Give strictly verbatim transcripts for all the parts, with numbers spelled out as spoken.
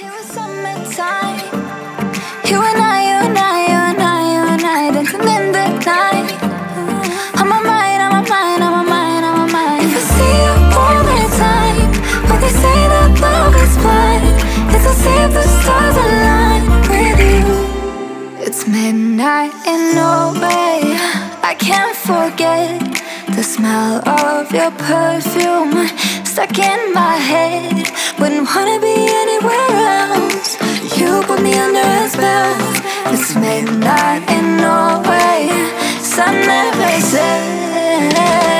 It was summertime. You and I, you and I, you and I, you and I dancing in the night. On my mind, on my mind, on my mind, on my mind. If I see you all the time, but they say that love is blind, it's as if the stars align with you. It's midnight in Norway. I can't forget the smell of your perfume stuck in my head. Wouldn't wanna be anywhere else. You put me under a spell. It's midnight in Norway. Sun never sets.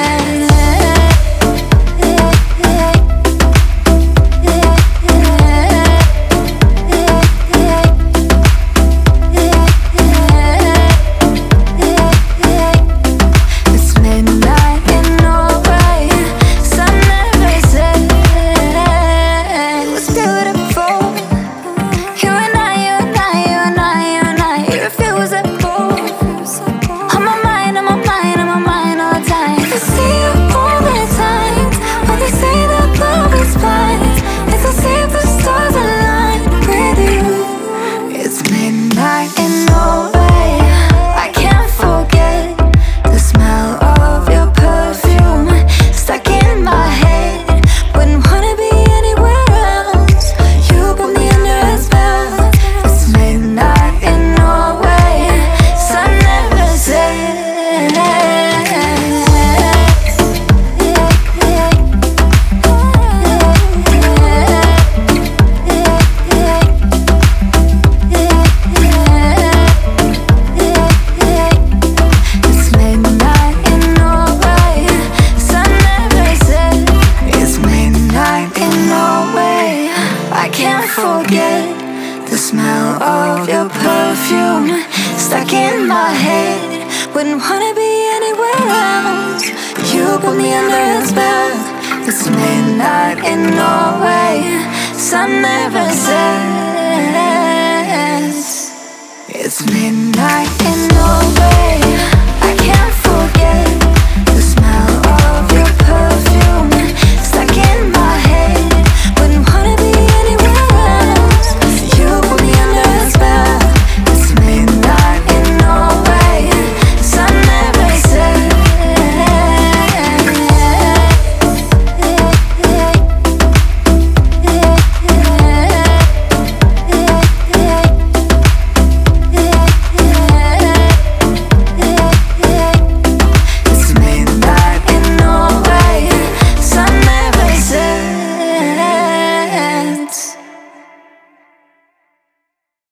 Forget the smell of your perfume stuck in my head. Wouldn't wanna be anywhere else. You put me under a spell. It's midnight in Norway. Sun never sets. It's midnight in Norway.